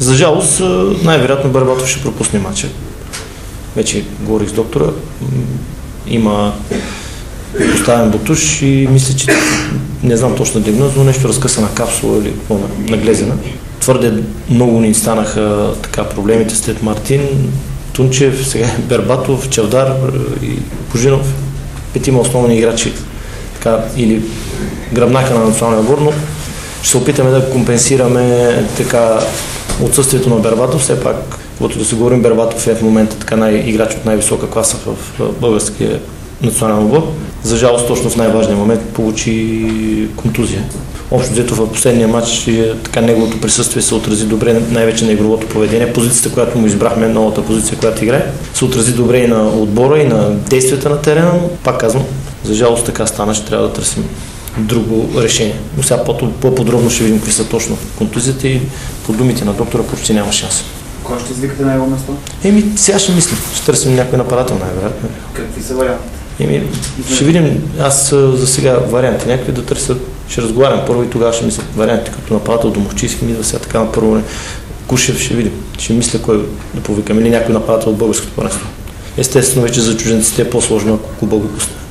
За жалост, най-вероятно Бербатов ще пропусне матча. Вече говорих с доктора. Има поставен ботуш и мисля, че не знам точно диагноз, но нещо разкъсана капсула или наглезена. Твърде много ни станаха така проблемите след Мартин, Тунчев, сега Бербатов, Чавдар и Божинов. 5 основни играчи така, или гръбнака на националния отбор, но ще се опитаме да компенсираме така отсъствието на Бербатов. Все пак, когато да се говорим, Бербатов е в момента така играч от най-висока класа в българския национален отбор. За жалост, точно в най-важния момент получи контузия. Общо взето в последния матч така неговото присъствие се отрази добре, най-вече на игровото поведение. Позицията, която му избрахме, новата позиция, която играе, се отрази добре и на отбора, и на действията на терена, но пак казвам, за жалост така стана, ще трябва да търсим друго решение. Но сега по-подробно ще видим какви са точно контузията и по думите на доктора почти няма шанс. Кой ще извикате на его место? Сега ще мислим. Ще търсим някой нападател, най-вероятно. Какви са варианти? Ще видим. Аз за сега варианти някакви да търся. Ще разговарям първо и тогава ще мисля варианти като нападател, Домовчийски, мисля сега така на първо. Кушев ще видим. Ще мисля кой да повикам или някой нападател от българското първенство. Естествено вече за чужденците е по-сложно, ако Куба го пусне.